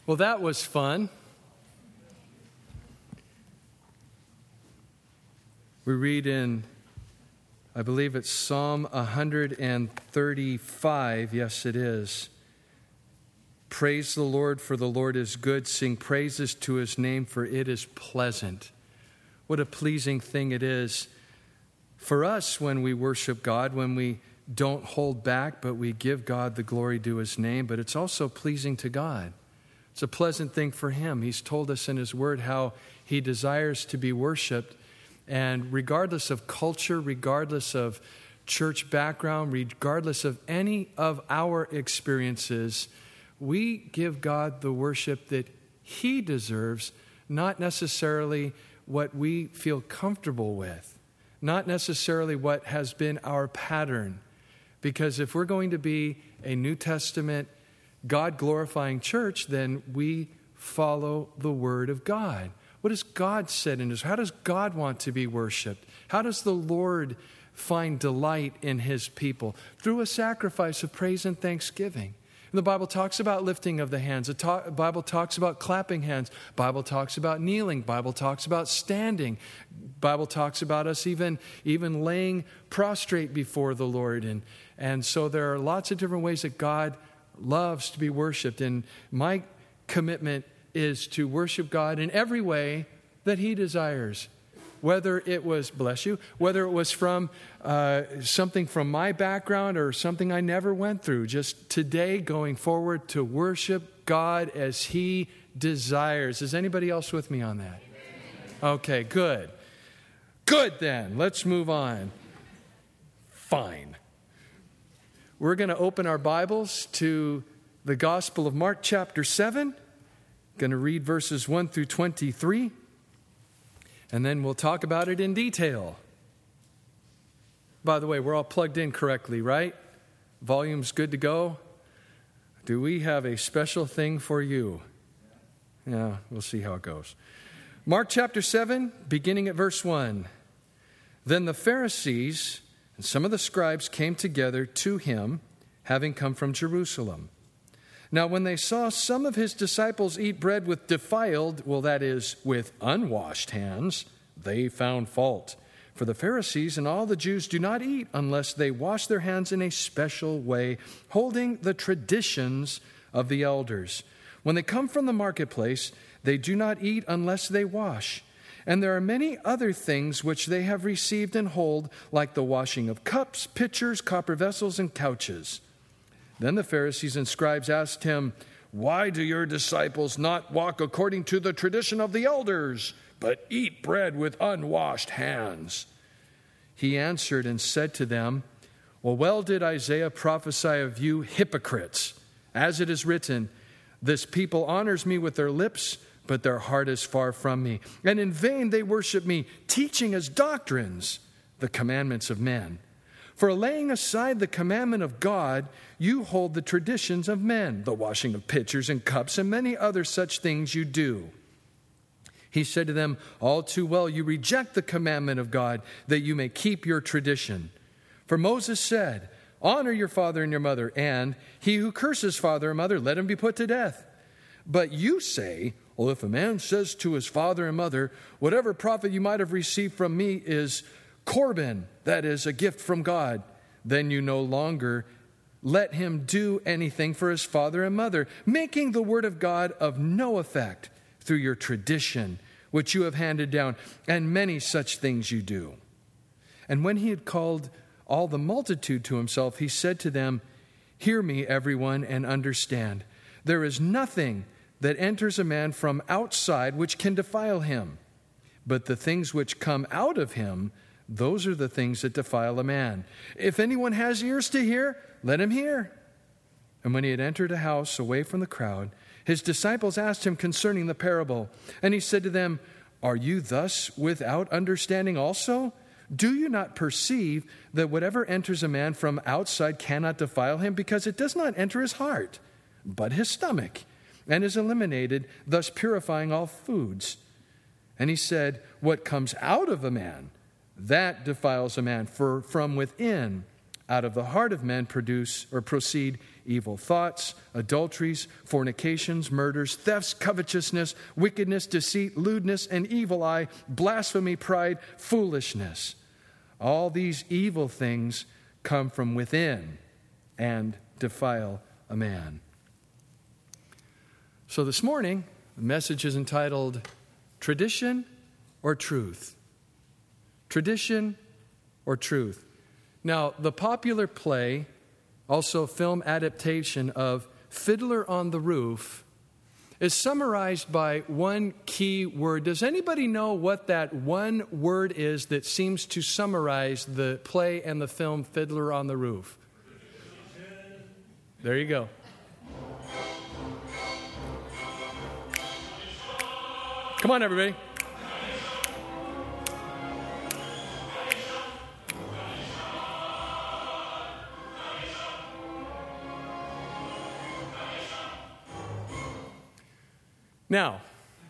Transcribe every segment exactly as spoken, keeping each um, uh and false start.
Well, that was fun. We read in, I believe it's Psalm one thirty-five. Yes, it is. Praise the Lord, for the Lord is good. Sing praises to his name, for it is pleasant. What a pleasing thing it is for us when we worship God, when we don't hold back, but we give God the glory due his name. But it's also pleasing to God. It's a pleasant thing for him. He's told us in his word how he desires to be worshiped. And regardless of culture, regardless of church background, regardless of any of our experiences, we give God the worship that he deserves, not necessarily what we feel comfortable with, not necessarily what has been our pattern. Because if we're going to be a New Testament, God-glorifying church, then we follow the Word of God. What has God said in his? How does God want to be worshiped? How does the Lord find delight in his people? Through a sacrifice of praise and thanksgiving. And the Bible talks about lifting of the hands. The ta- Bible talks about clapping hands. The Bible talks about kneeling. The Bible talks about standing. The Bible talks about us even, even laying prostrate before the Lord. And, and so there are lots of different ways that God loves to be worshiped. And my commitment is to worship God in every way that he desires. Whether it was, bless you, whether it was from uh, something from my background or something I never went through, just today going forward to worship God as he desires. Is anybody else with me on that? Okay, good. Good then. Let's move on. Fine. We're going to open our Bibles to the Gospel of Mark chapter seven. Going to read verses one through twenty-three. And then we'll talk about it in detail. By the way, we're all plugged in correctly, right? Volume's good to go. Do we have a special thing for you? Yeah, we'll see how it goes. Mark chapter seven, beginning at verse one. Then the Pharisees and some of the scribes came together to him, having come from Jerusalem. Now, when they saw some of his disciples eat bread with defiled, well, that is, with unwashed hands, they found fault. For the Pharisees and all the Jews do not eat unless they wash their hands in a special way, holding the traditions of the elders. When they come from the marketplace, they do not eat unless they wash. And there are many other things which they have received and hold, like the washing of cups, pitchers, copper vessels, and couches. Then the Pharisees and scribes asked him, "Why do your disciples not walk according to the tradition of the elders, but eat bread with unwashed hands?" He answered and said to them, Well, well did Isaiah prophesy of you hypocrites, as it is written, This people honors me with their lips, but their heart is far from me. And in vain they worship me, teaching as doctrines the commandments of men. For laying aside the commandment of God, you hold the traditions of men, the washing of pitchers and cups, and many other such things you do. He said to them, All too well, you reject the commandment of God, that you may keep your tradition. For Moses said, Honor your father and your mother, and he who curses father or mother, let him be put to death. But you say, Well, if a man says to his father and mother, Whatever profit you might have received from me is Corban, that is, a gift from God, then you no longer let him do anything for his father and mother, making the word of God of no effect through your tradition, which you have handed down, and many such things you do. And when he had called all the multitude to himself, he said to them, Hear me, everyone, and understand. There is nothing that enters a man from outside which can defile him, but the things which come out of him, those are the things that defile a man. If anyone has ears to hear, let him hear. And when he had entered a house away from the crowd, his disciples asked him concerning the parable. And he said to them, Are you thus without understanding also? Do you not perceive that whatever enters a man from outside cannot defile him, because it does not enter his heart, but his stomach, and is eliminated, thus purifying all foods? And he said, What comes out of a man, that defiles a man, for from within, Out of the heart of men produce or proceed evil thoughts, adulteries, fornications, murders, thefts, covetousness, wickedness, deceit, lewdness, and evil eye, blasphemy, pride, foolishness. All these evil things come from within and defile a man. So this morning, the message is entitled Tradition or Truth? Tradition or Truth? Now, the popular play, also film adaptation of Fiddler on the Roof, is summarized by one key word. Does anybody know what that one word is that seems to summarize the play and the film Fiddler on the Roof? There you go. Come on, everybody. Now,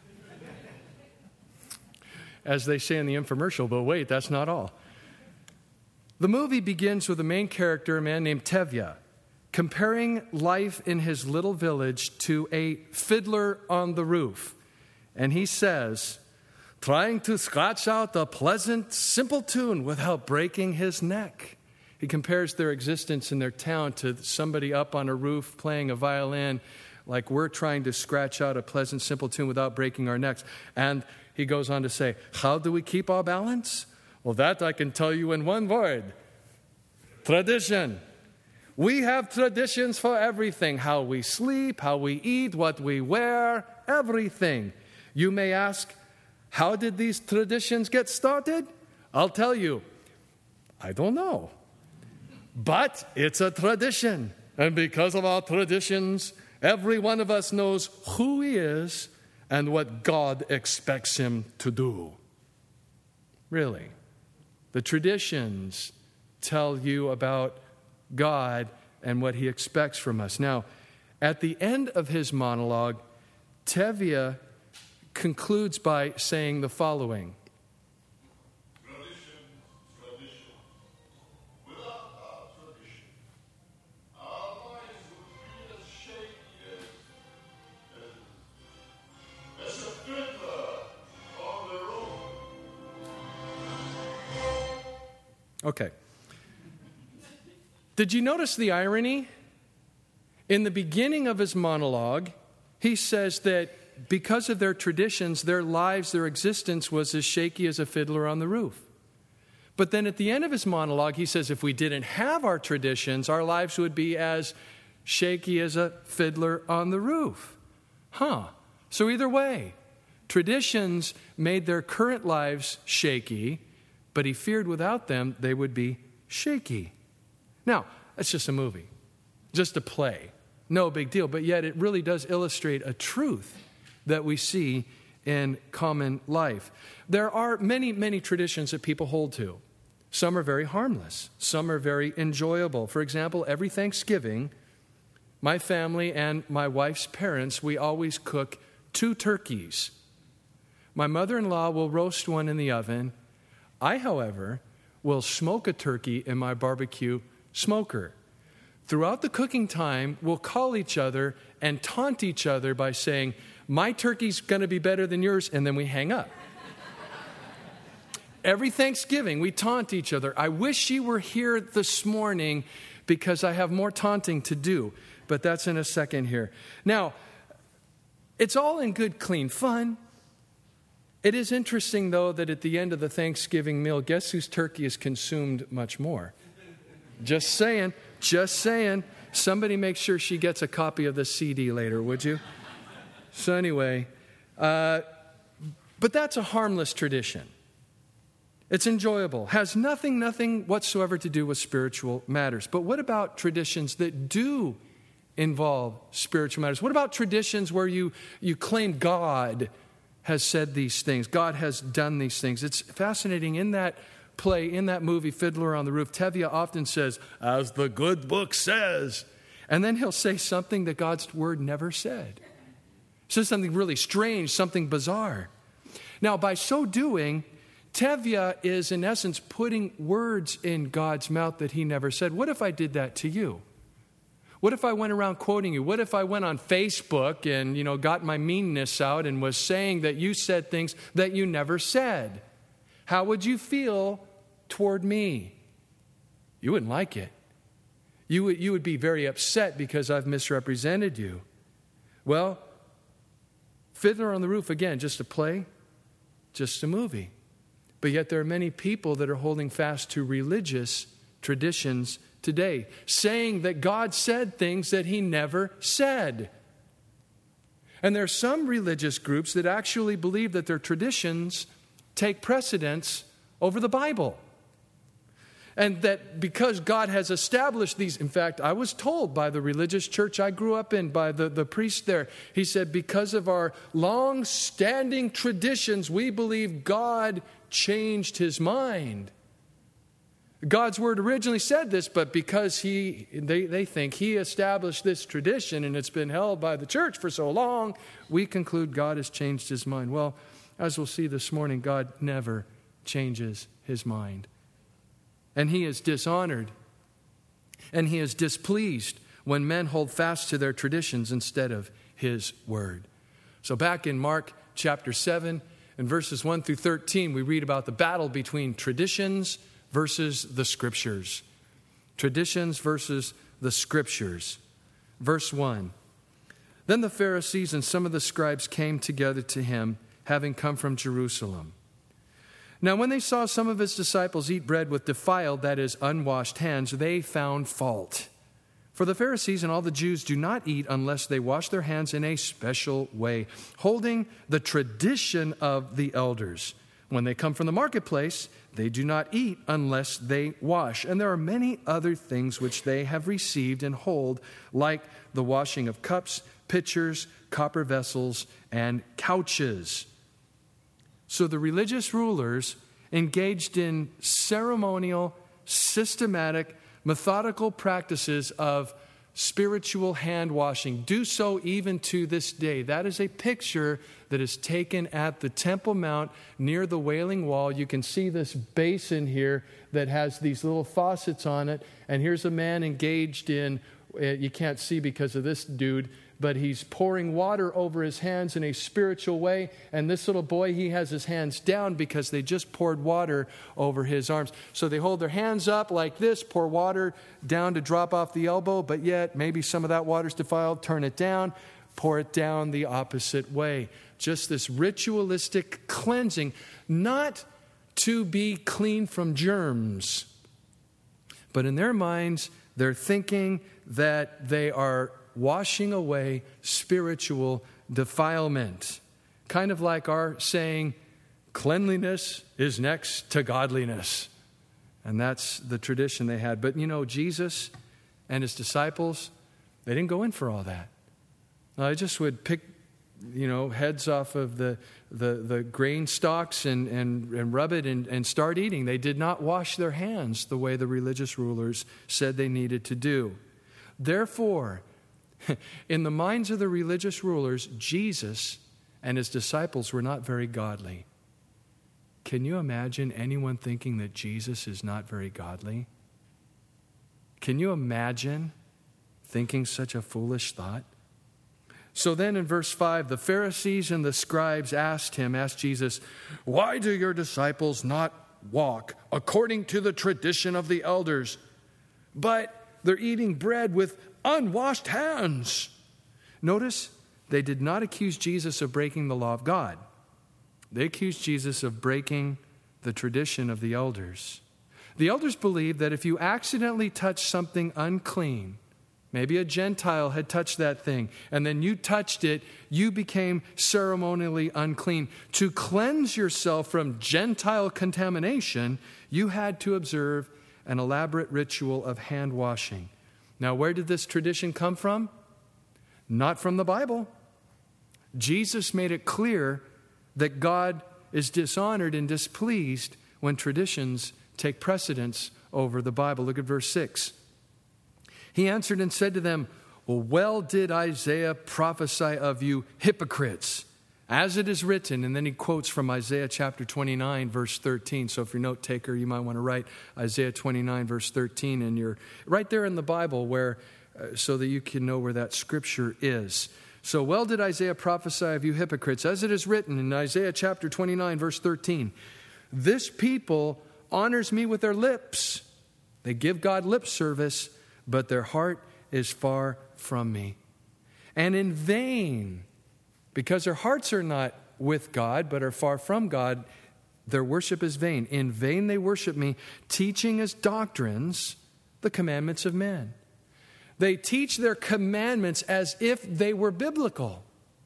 as they say in the infomercial, but wait, that's not all. The movie begins with the main character, a man named Tevye, comparing life in his little village to a fiddler on the roof. And he says, trying to scratch out a pleasant, simple tune without breaking his neck. He compares their existence in their town to somebody up on a roof playing a violin, like we're trying to scratch out a pleasant, simple tune without breaking our necks. And he goes on to say, how do we keep our balance? Well, that I can tell you in one word. Tradition. We have traditions for everything. How we sleep, how we eat, what we wear, everything. You may ask, how did these traditions get started? I'll tell you, I don't know. But it's a tradition. And because of our traditions, every one of us knows who he is and what God expects him to do. Really. The traditions tell you about God and what he expects from us. Now, at the end of his monologue, Tevye concludes by saying the following. Tradition, tradition. Without our tradition, our lives would be as shaky as, as, as a fiddler on the road. Okay. Did you notice the irony? In the beginning of his monologue, he says that because of their traditions, their lives, their existence was as shaky as a fiddler on the roof. But then at the end of his monologue, he says if we didn't have our traditions, our lives would be as shaky as a fiddler on the roof. Huh. So either way, traditions made their current lives shaky, but he feared without them they would be shaky. Now, that's just a movie, just a play. No big deal, but yet it really does illustrate a truth that we see in common life. There are many, many traditions that people hold to. Some are very harmless. Some are very enjoyable. For example, every Thanksgiving, my family and my wife's parents, we always cook two turkeys. My mother-in-law will roast one in the oven. I, however, will smoke a turkey in my barbecue smoker. Throughout the cooking time, we'll call each other and taunt each other by saying, my turkey's going to be better than yours, and then we hang up. Every Thanksgiving, we taunt each other. I wish you were here this morning because I have more taunting to do, but that's in a second here. Now, it's all in good, clean fun. It is interesting, though, that at the end of the Thanksgiving meal, guess whose turkey is consumed much more? Just saying, just saying. Somebody make sure she gets a copy of the C D later, would you? So anyway, uh, but that's a harmless tradition. It's enjoyable, has nothing, nothing whatsoever to do with spiritual matters. But what about traditions that do involve spiritual matters? What about traditions where you, you claim God has said these things, God has done these things? It's fascinating. In that play, in that movie, Fiddler on the Roof, Tevye often says, as the good book says. And then he'll say something that God's word never said. He says something really strange, something bizarre. Now, by so doing, Tevye is, in essence, putting words in God's mouth that he never said. What if I did that to you? What if I went around quoting you? What if I went on Facebook and, you know, got my meanness out and was saying that you said things that you never said? How would you feel toward me? You wouldn't like it. You would, you would be very upset because I've misrepresented you. Well, Fiddler on the Roof, again, just a play, just a movie. But yet there are many people that are holding fast to religious traditions today, saying that God said things that he never said. And there are some religious groups that actually believe that their traditions take precedence over the Bible. And that because God has established these, in fact, I was told by the religious church I grew up in, by the, the priest there, he said, because of our long-standing traditions, we believe God changed his mind. God's word originally said this, but because he, they, they think he established this tradition and it's been held by the church for so long, we conclude God has changed his mind. Well, as we'll see this morning, God never changes his mind. And he is dishonored and he is displeased when men hold fast to their traditions instead of his word. So back in Mark chapter seven, in verses one through thirteen, we read about the battle between traditions versus the Scriptures. Traditions versus the Scriptures. Verse one. Then the Pharisees and some of the scribes came together to him, having come from Jerusalem. Now when they saw some of his disciples eat bread with defiled, that is, unwashed hands, they found fault. For the Pharisees and all the Jews do not eat unless they wash their hands in a special way, holding the tradition of the elders. When they come from the marketplace, they do not eat unless they wash. And there are many other things which they have received and hold, like the washing of cups, pitchers, copper vessels, and couches. So the religious rulers engaged in ceremonial, systematic, methodical practices of spiritual hand washing. Do so even to this day. That is a picture that is taken at the Temple Mount near the Wailing Wall. You can see this basin here that has these little faucets on it. And here's a man engaged in, you can't see because of this dude, but he's pouring water over his hands in a spiritual way. And this little boy, he has his hands down because they just poured water over his arms. So they hold their hands up like this, pour water down to drop off the elbow, but yet maybe some of that water's defiled, turn it down, pour it down the opposite way. Just this ritualistic cleansing, not to be clean from germs, but in their minds, they're thinking that they are washing away spiritual defilement. Kind of like our saying, cleanliness is next to godliness. And that's the tradition they had. But you know, Jesus and his disciples, they didn't go in for all that. They just would pick, you know, heads off of the the, the grain stalks and, and, and rub it and, and start eating. They did not wash their hands the way the religious rulers said they needed to do. Therefore, in the minds of the religious rulers, Jesus and his disciples were not very godly. Can you imagine anyone thinking that Jesus is not very godly? Can you imagine thinking such a foolish thought? So then in verse five, the Pharisees and the scribes asked him, asked Jesus, why do your disciples not walk according to the tradition of the elders, but they're eating bread with unwashed hands? Notice, they did not accuse Jesus of breaking the law of God. They accused Jesus of breaking the tradition of the elders. The elders believed that if you accidentally touch something unclean, maybe a Gentile had touched that thing, and then you touched it, you became ceremonially unclean. To cleanse yourself from Gentile contamination, you had to observe an elaborate ritual of hand washing. Now, where did this tradition come from? Not from the Bible. Jesus made it clear that God is dishonored and displeased when traditions take precedence over the Bible. Look at verse six. He answered and said to them, well, well did Isaiah prophesy of you hypocrites. As it is written, and then he quotes from Isaiah chapter twenty-nine, verse thirteen. So if you're a note taker, you might want to write Isaiah twenty-nine, verse thirteen, and you're right there in the Bible where, uh, so that you can know where that scripture is. So well did Isaiah prophesy of you hypocrites, as it is written in Isaiah chapter twenty-nine, verse thirteen. This people honors me with their lips. They give God lip service, but their heart is far from me. And in vain, because their hearts are not with God, but are far from God, their worship is vain. In vain they worship me, teaching as doctrines the commandments of men. They teach their commandments as if they were biblical.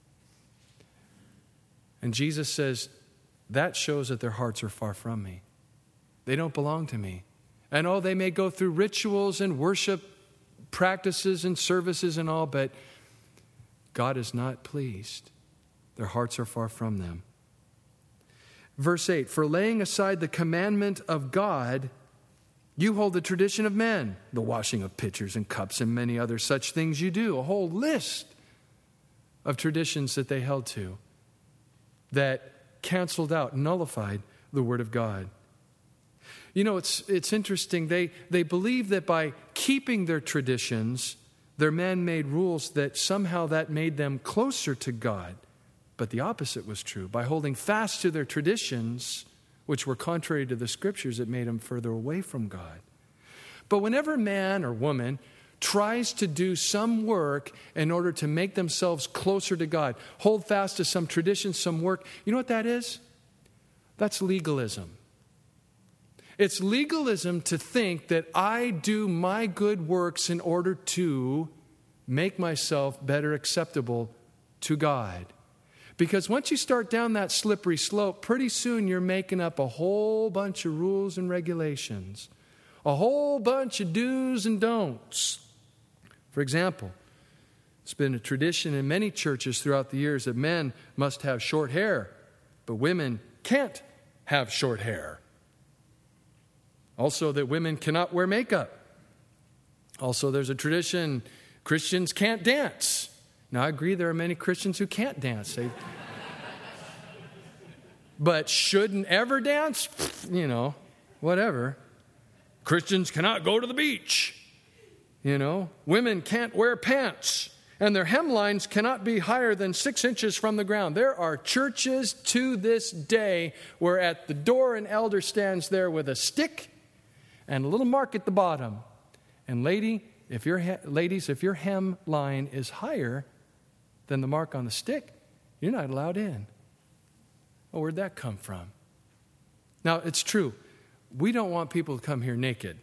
And Jesus says, that shows that their hearts are far from me. They don't belong to me. And oh, they may go through rituals and worship practices and services and all, but God is not pleased. Their hearts are far from them. Verse eight, for laying aside the commandment of God, you hold the tradition of men, the washing of pitchers and cups and many other such things you do. A whole list of traditions that they held to that canceled out, nullified the word of God. You know, it's it's interesting. They, they believe that by keeping their traditions, their man-made rules, that somehow that made them closer to God. But the opposite was true. By holding fast to their traditions, which were contrary to the scriptures, it made them further away from God. But whenever man or woman tries to do some work in order to make themselves closer to God, hold fast to some tradition, some work, you know what that is? That's legalism. It's legalism to think that I do my good works in order to make myself better acceptable to God. Because once you start down that slippery slope, pretty soon you're making up a whole bunch of rules and regulations, a whole bunch of do's and don'ts. For example, it's been a tradition in many churches throughout the years that men must have short hair, but women can't have short hair. Also, that women cannot wear makeup. Also, there's a tradition Christians can't dance. Now, I agree there are many Christians who can't dance. They, but shouldn't ever dance? You know, whatever. Christians cannot go to the beach. You know, women can't wear pants. And their hemlines cannot be higher than six inches from the ground. There are churches to this day where at the door an elder stands there with a stick and a little mark at the bottom. And lady, if your he- ladies, if your hemline is higher than the mark on the stick, you're not allowed in. Oh, where'd that come from? Now, it's true. We don't want people to come here naked.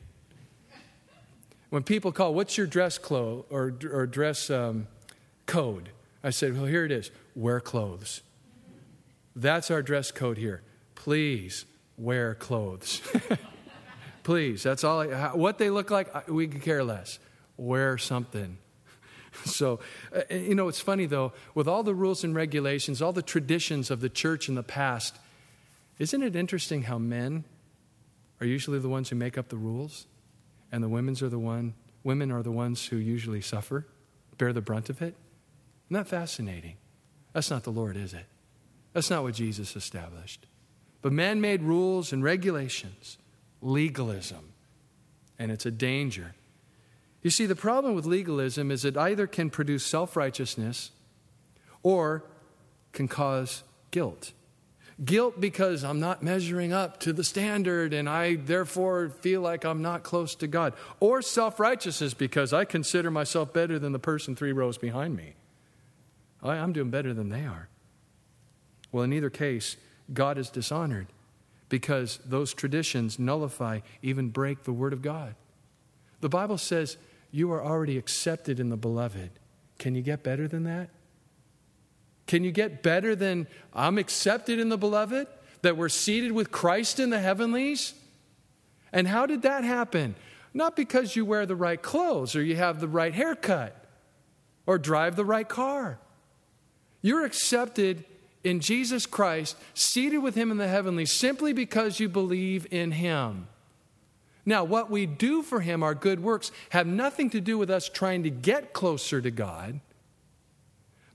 When people call, what's your dress clothes or, or dress um, code? I said, well, here it is. Wear clothes. That's our dress code here. Please wear clothes. Please. That's all. I, what they look like, we could care less. Wear something. So, uh, you know, it's funny, though, with all the rules and regulations, all the traditions of the church in the past, isn't it interesting how men are usually the ones who make up the rules? And the women's are the one, women are the ones who usually suffer, bear the brunt of it. Isn't that fascinating? That's not the Lord, is it? That's not what Jesus established. But man-made rules and regulations, legalism, and it's a danger. You see, the problem with legalism is it either can produce self-righteousness or can cause guilt. Guilt because I'm not measuring up to the standard and I therefore feel like I'm not close to God. Or self-righteousness because I consider myself better than the person three rows behind me. I'm doing better than they are. Well, in either case, God is dishonored because those traditions nullify, even break the Word of God. The Bible says you are already accepted in the Beloved. Can you get better than that? Can you get better than I'm accepted in the Beloved? That we're seated with Christ in the heavenlies? And how did that happen? Not because you wear the right clothes or you have the right haircut or drive the right car. You're accepted in Jesus Christ, seated with Him in the heavenlies, simply because you believe in Him. Now, what we do for Him, our good works, have nothing to do with us trying to get closer to God,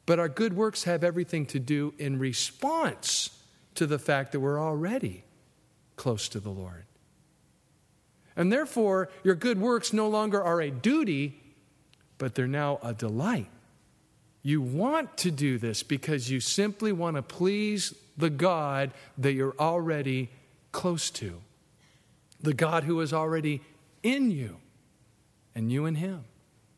But our good works have everything to do in response to the fact that we're already close to the Lord. And therefore, your good works no longer are a duty, but they're now a delight. You want to do this because you simply want to please the God that you're already close to. The God who is already in you, and you in him.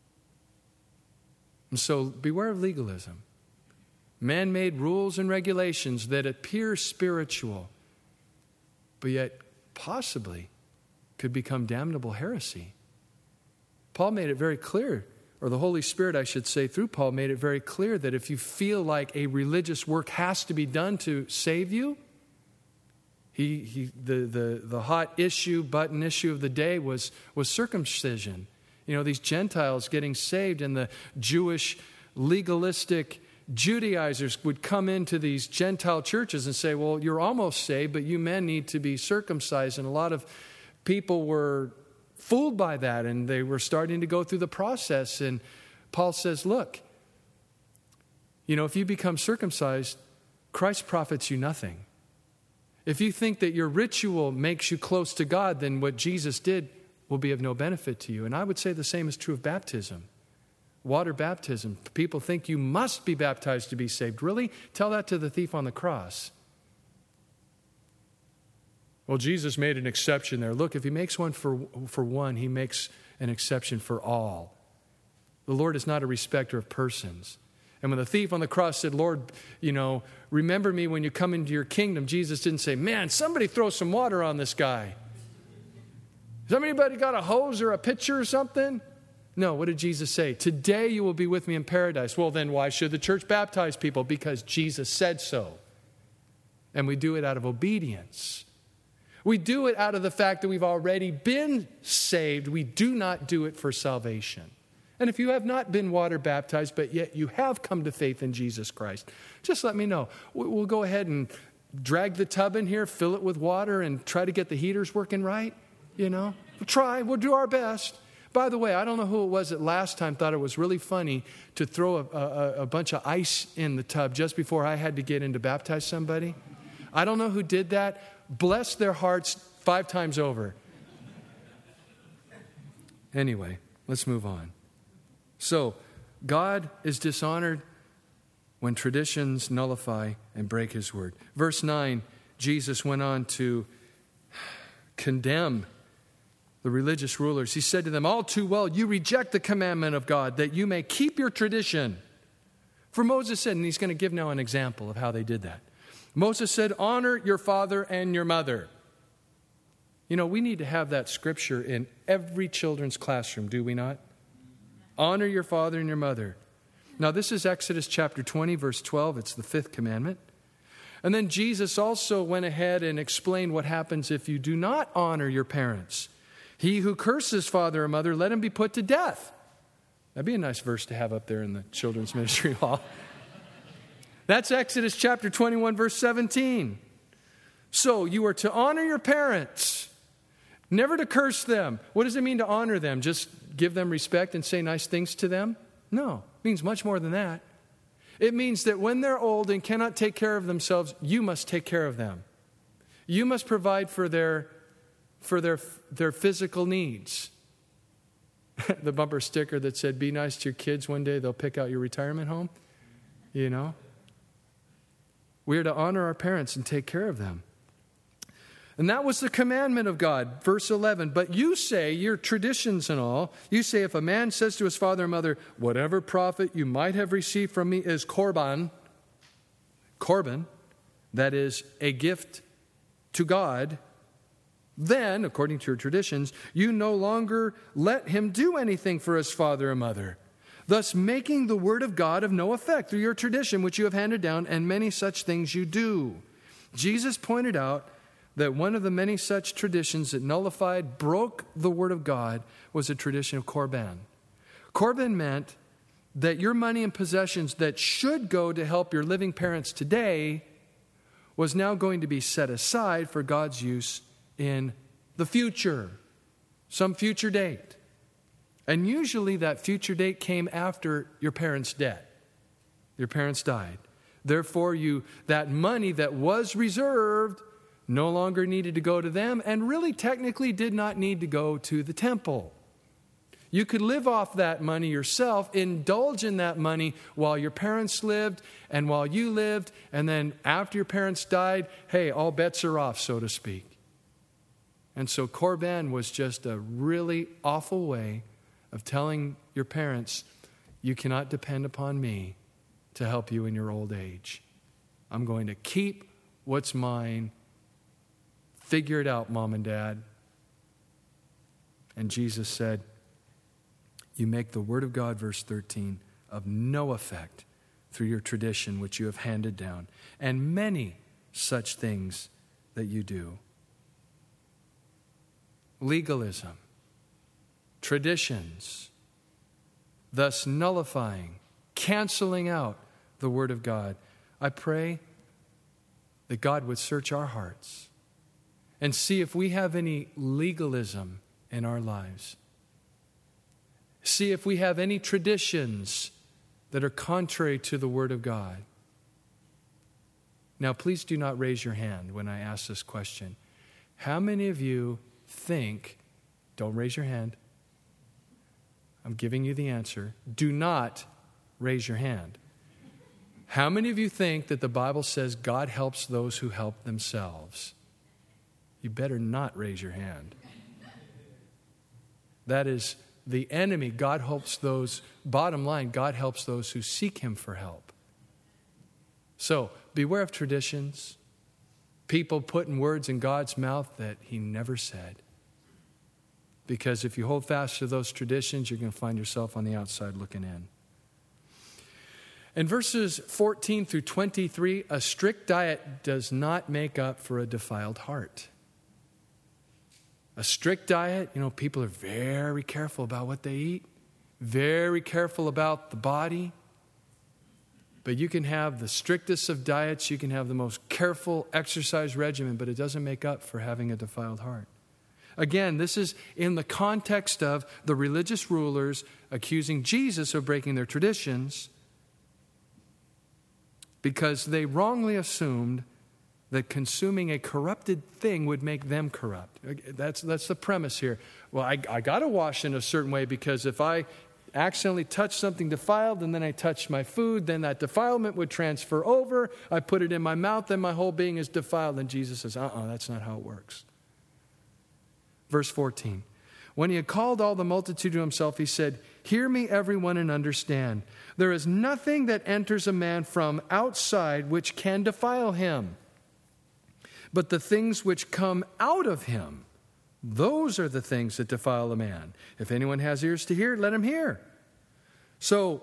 And so beware of legalism. Man-made rules and regulations that appear spiritual, but yet possibly could become damnable heresy. Paul made it very clear, or the Holy Spirit, I should say, through Paul, made it very clear that if you feel like a religious work has to be done to save you, he, he, the, the, the hot issue, button issue of the day was, was circumcision. You know, these Gentiles getting saved, and the Jewish legalistic Judaizers would come into these Gentile churches and say, well, you're almost saved, but you men need to be circumcised. And a lot of people were fooled by that, and they were starting to go through the process. And Paul says, look, you know, if you become circumcised, Christ profits you nothing. If you think that your ritual makes you close to God, then what Jesus did will be of no benefit to you. And I would say the same is true of baptism. Water baptism. People think you must be baptized to be saved. Really? Tell that to the thief on the cross. Well, Jesus made an exception there. Look, if he makes one for, for one, he makes an exception for all. The Lord is not a respecter of persons. And when the thief on the cross said, Lord, you know, remember me when you come into your kingdom, Jesus didn't say, man, somebody throw some water on this guy. Has anybody got a hose or a pitcher or something? No, what did Jesus say? Today you will be with me in paradise. Well, then why should the church baptize people? Because Jesus said so. And we do it out of obedience. We do it out of the fact that we've already been saved. We do not do it for salvation. And if you have not been water baptized, but yet you have come to faith in Jesus Christ, just let me know. We'll go ahead and drag the tub in here, fill it with water, and try to get the heaters working right. You know, we'll try. We'll do our best. By the way, I don't know who it was that last time thought it was really funny to throw a, a, a bunch of ice in the tub just before I had to get in to baptize somebody. I don't know who did that. Bless their hearts five times over. Anyway, let's move on. So, God is dishonored when traditions nullify and break his word. Verse nine, Jesus went on to condemn the religious rulers. He said to them, all too well, you reject the commandment of God that you may keep your tradition. For Moses said, and he's going to give now an example of how they did that. Moses said, honor your father and your mother. You know, we need to have that scripture in every children's classroom, do we not? Honor your father and your mother. Now, this is Exodus chapter twenty, verse twelve. It's the fifth commandment. And then Jesus also went ahead and explained what happens if you do not honor your parents. He who curses father or mother, let him be put to death. That'd be a nice verse to have up there in the children's ministry hall. That's Exodus chapter twenty-one, verse seventeen. So you are to honor your parents, never to curse them. What does it mean to honor them? Just give them respect and say nice things to them? No, it means much more than that. It means that when they're old and cannot take care of themselves, you must take care of them. You must provide for their, for their, their physical needs. The bumper sticker that said, be nice to your kids, one day they'll pick out your retirement home. You know? We are to honor our parents and take care of them. And that was the commandment of God. Verse eleven, but you say, your traditions and all, you say if a man says to his father or mother, whatever profit you might have received from me is korban, korban, that is a gift to God, then, according to your traditions, you no longer let him do anything for his father or mother, thus making the word of God of no effect through your tradition, which you have handed down, and many such things you do. Jesus pointed out that one of the many such traditions that nullified, broke the word of God was a tradition of korban. Korban meant that your money and possessions that should go to help your living parents today was now going to be set aside for God's use in the future, some future date. And usually that future date came after your parents' death. Your parents died. Therefore, you that money that was reserved no longer needed to go to them and really technically did not need to go to the temple. You could live off that money yourself, indulge in that money while your parents lived and while you lived, and then after your parents died, hey, all bets are off, so to speak. And so Korban was just a really awful way of telling your parents, you cannot depend upon me to help you in your old age. I'm going to keep what's mine. Figure it out, Mom and Dad. And Jesus said, you make the word of God, verse thirteen, of no effect through your tradition which you have handed down, and many such things that you do. Legalism, traditions, thus nullifying, canceling out the word of God. I pray that God would search our hearts and see if we have any legalism in our lives. See if we have any traditions that are contrary to the Word of God. Now, please do not raise your hand when I ask this question. How many of you think, don't raise your hand, I'm giving you the answer, do not raise your hand. How many of you think that the Bible says God helps those who help themselves? You better not raise your hand. That is the enemy. God helps those, bottom line, God helps those who seek Him for help. So, beware of traditions, people putting words in God's mouth that He never said. Because if you hold fast to those traditions, you're going to find yourself on the outside looking in. In verses fourteen through twenty-three, a strict diet does not make up for a defiled heart. A strict diet, you know, people are very careful about what they eat, very careful about the body. But you can have the strictest of diets, you can have the most careful exercise regimen, but it doesn't make up for having a defiled heart. Again, this is in the context of the religious rulers accusing Jesus of breaking their traditions because they wrongly assumed that consuming a corrupted thing would make them corrupt. That's, that's the premise here. Well, I, I got to wash in a certain way because if I accidentally touch something defiled and then I touch my food, then that defilement would transfer over. I put it in my mouth, then my whole being is defiled. And Jesus says, uh-uh, that's not how it works. Verse fourteen. When he had called all the multitude to himself, he said, hear me, everyone, and understand. There is nothing that enters a man from outside which can defile him. But the things which come out of him, those are the things that defile a man. If anyone has ears to hear, let him hear. So,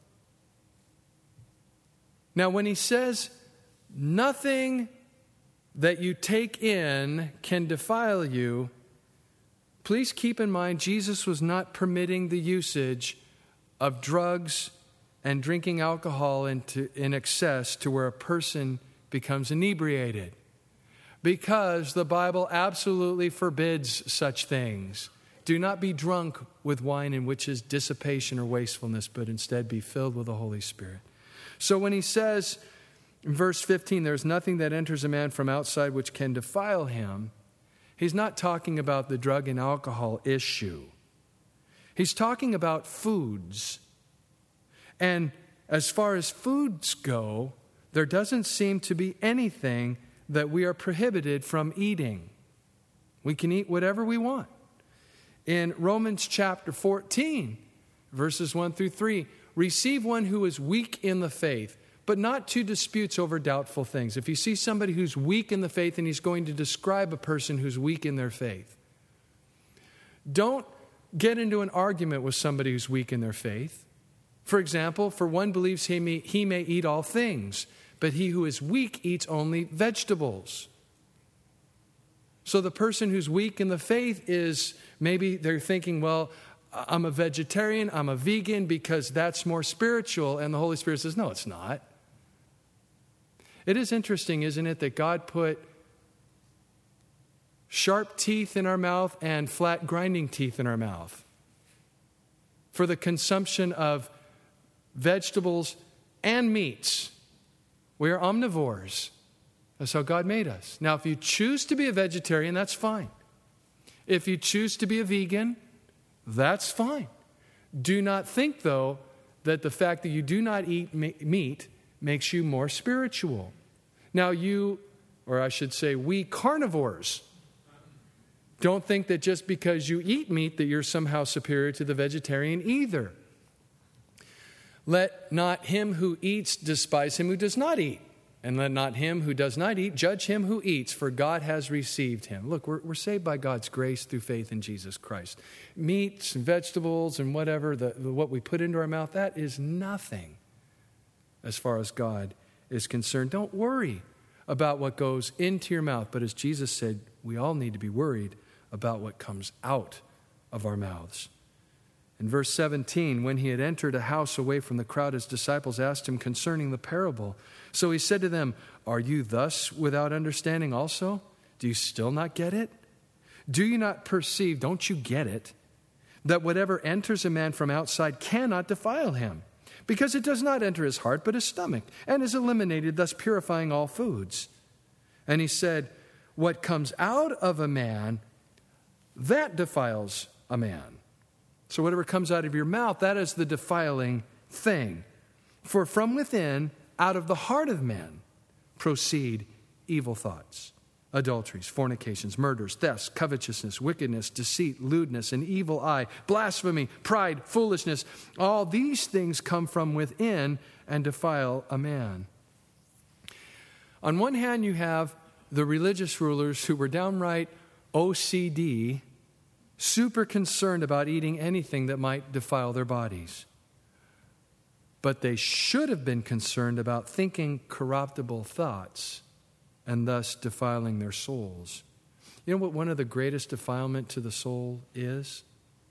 now when he says, nothing that you take in can defile you, please keep in mind Jesus was not permitting the usage of drugs and drinking alcohol into, in excess to where a person becomes inebriated. Because the Bible absolutely forbids such things. Do not be drunk with wine in which is dissipation or wastefulness, but instead be filled with the Holy Spirit. So when he says in verse fifteen, there's nothing that enters a man from outside which can defile him, he's not talking about the drug and alcohol issue. He's talking about foods. And as far as foods go, there doesn't seem to be anything that we are prohibited from eating. We can eat whatever we want. In Romans chapter fourteen, verses one through three, receive one who is weak in the faith, but not to disputes over doubtful things. If you see somebody who's weak in the faith and he's going to describe a person who's weak in their faith, don't get into an argument with somebody who's weak in their faith. For example, for one believes he may, he may eat all things, but he who is weak eats only vegetables. So the person who's weak in the faith is, maybe they're thinking, well, I'm a vegetarian, I'm a vegan because that's more spiritual. And the Holy Spirit says, no, it's not. It is interesting, isn't it, that God put sharp teeth in our mouth and flat grinding teeth in our mouth for the consumption of vegetables and meats. We are omnivores. That's how God made us. Now, if you choose to be a vegetarian, that's fine. If you choose to be a vegan, that's fine. Do not think, though, that the fact that you do not eat meat makes you more spiritual. Now, you, or I should say, we carnivores, don't think that just because you eat meat that you're somehow superior to the vegetarian either. Let not him who eats despise him who does not eat. And let not him who does not eat judge him who eats, for God has received him. Look, we're, we're saved by God's grace through faith in Jesus Christ. Meats and vegetables and whatever, the, the, what we put into our mouth, that is nothing as far as God is concerned. Don't worry about what goes into your mouth. But as Jesus said, we all need to be worried about what comes out of our mouths. In verse seventeen, when he had entered a house away from the crowd, his disciples asked him concerning the parable. So he said to them, are you thus without understanding also? Do you still not get it? Do you not perceive, don't you get it, that whatever enters a man from outside cannot defile him? Because it does not enter his heart, but his stomach, and is eliminated, thus purifying all foods. And he said, what comes out of a man, that defiles a man. So whatever comes out of your mouth, that is the defiling thing. For from within, out of the heart of men, proceed evil thoughts, adulteries, fornications, murders, thefts, covetousness, wickedness, deceit, lewdness, an evil eye, blasphemy, pride, foolishness. All these things come from within and defile a man. On one hand, you have the religious rulers who were downright O C D, super concerned about eating anything that might defile their bodies. But they should have been concerned about thinking corruptible thoughts and thus defiling their souls. You know what one of the greatest defilement to the soul is?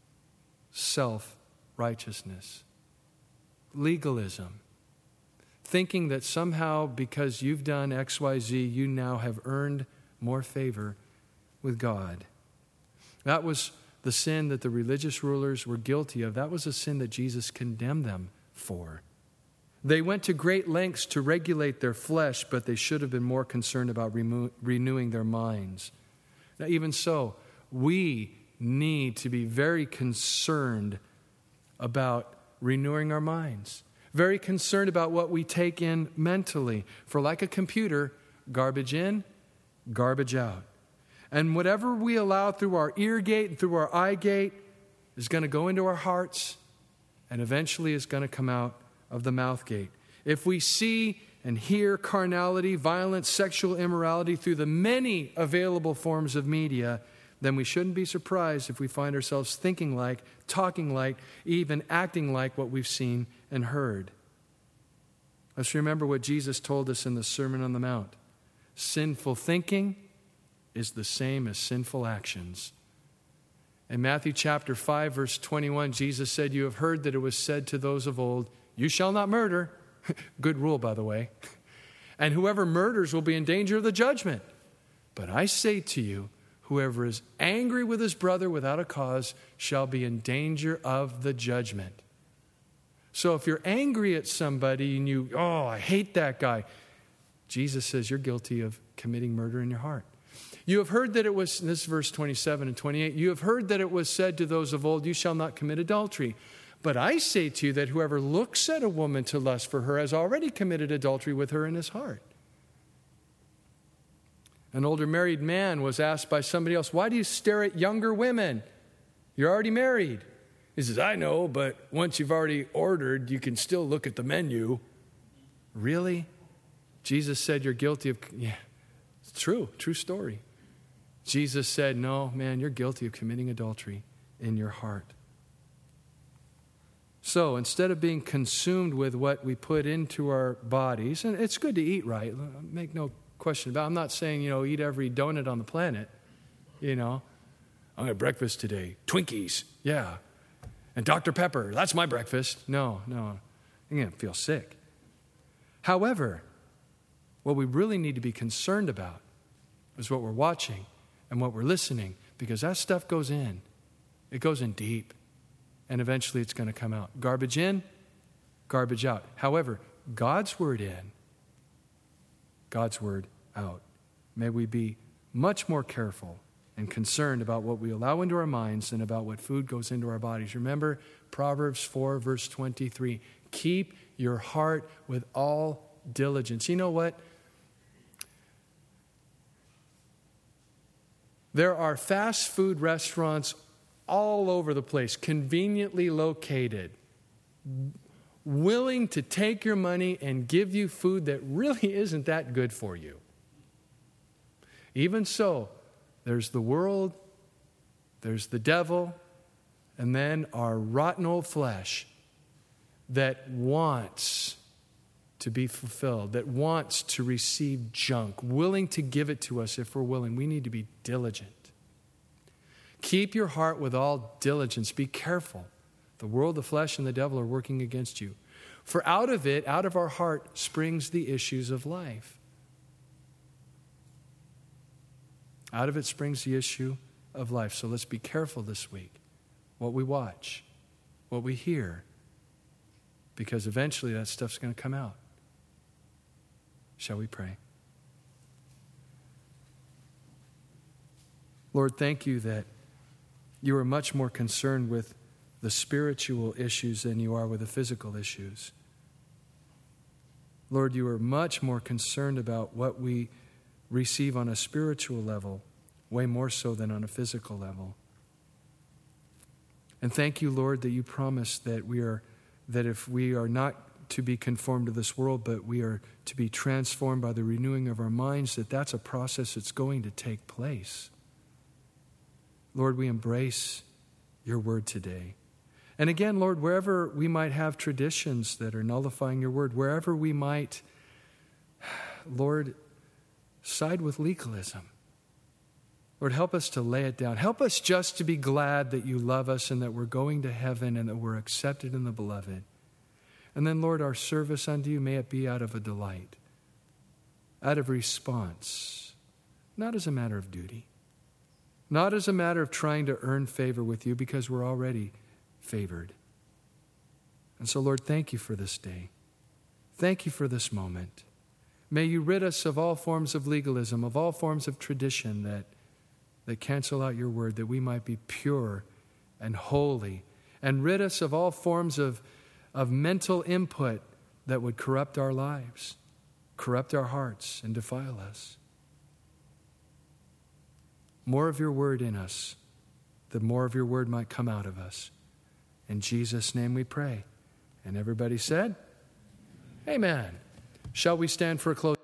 Self-righteousness. Legalism. Thinking that somehow because you've done X Y Z, you now have earned more favor with God. That was the sin that the religious rulers were guilty of. That was a sin that Jesus condemned them for. They went to great lengths to regulate their flesh, but they should have been more concerned about remo- renewing their minds. Now, even so, we need to be very concerned about renewing our minds. Very concerned about what we take in mentally. For like a computer, garbage in, garbage out. And whatever we allow through our ear gate and through our eye gate is going to go into our hearts and eventually is going to come out of the mouth gate. If we see and hear carnality, violence, sexual immorality through the many available forms of media, then we shouldn't be surprised if we find ourselves thinking like, talking like, even acting like what we've seen and heard. Let's remember what Jesus told us in the Sermon on the Mount. Sinful thinking is the same as sinful actions. In Matthew chapter five, verse twenty-one, Jesus said, you have heard that it was said to those of old, you shall not murder. Good rule, by the way. And whoever murders will be in danger of the judgment. But I say to you, whoever is angry with his brother without a cause shall be in danger of the judgment. So if you're angry at somebody and you, oh, I hate that guy, Jesus says you're guilty of committing murder in your heart. You have heard that it was, this is verse twenty-seven and twenty-eight, you have heard that it was said to those of old, you shall not commit adultery. But I say to you that whoever looks at a woman to lust for her has already committed adultery with her in his heart. An older married man was asked by somebody else, why do you stare at younger women? You're already married. He says, I know, but once you've already ordered, you can still look at the menu. Really? Jesus said you're guilty of, yeah, it's true, true story. Jesus said, no, man, you're guilty of committing adultery in your heart. So instead of being consumed with what we put into our bodies, and it's good to eat right, make no question about it. I'm not saying, you know, eat every donut on the planet. You know, I'm going to have breakfast today. Twinkies, yeah. And Doctor Pepper, that's my breakfast. No, no, you're going to feel sick. However, what we really need to be concerned about is what we're watching and what we're listening, because that stuff goes in. It goes in deep. And eventually it's going to come out. Garbage in, garbage out. However, God's word in, God's word out. May we be much more careful and concerned about what we allow into our minds than about what food goes into our bodies. Remember Proverbs four, verse twenty-three. Keep your heart with all diligence. You know what? There are fast food restaurants all over the place, conveniently located, willing to take your money and give you food that really isn't that good for you. Even so, there's the world, there's the devil, and then our rotten old flesh that wants to be fulfilled, that wants to receive junk, willing to give it to us if we're willing. We need to be diligent. Keep your heart with all diligence. Be careful. The world, the flesh, and the devil are working against you. For out of it, out of our heart, springs the issues of life. Out of it springs the issue of life. So let's be careful this week. What we watch, what we hear, because eventually that stuff's going to come out. Shall we pray? Lord, thank you that you are much more concerned with the spiritual issues than you are with the physical issues. Lord, you are much more concerned about what we receive on a spiritual level, way more so than on a physical level. And thank you, Lord, that you promise that we are, that if we are not to be conformed to this world, but we are to be transformed by the renewing of our minds, that that's a process that's going to take place. Lord, we embrace your word today. And again, Lord, wherever we might have traditions that are nullifying your word, wherever we might, Lord, side with legalism, Lord, help us to lay it down. Help us just to be glad that you love us and that we're going to heaven and that we're accepted in the beloved. And then, Lord, our service unto you, may it be out of a delight, out of response, not as a matter of duty, not as a matter of trying to earn favor with you, because we're already favored. And so, Lord, thank you for this day. Thank you for this moment. May you rid us of all forms of legalism, of all forms of tradition that, that cancel out your word, that we might be pure and holy, and rid us of all forms of, of mental input that would corrupt our lives, corrupt our hearts, and defile us. More of your word in us, that more of your word might come out of us. In Jesus' name we pray. And everybody said, amen. Shall we stand for a close?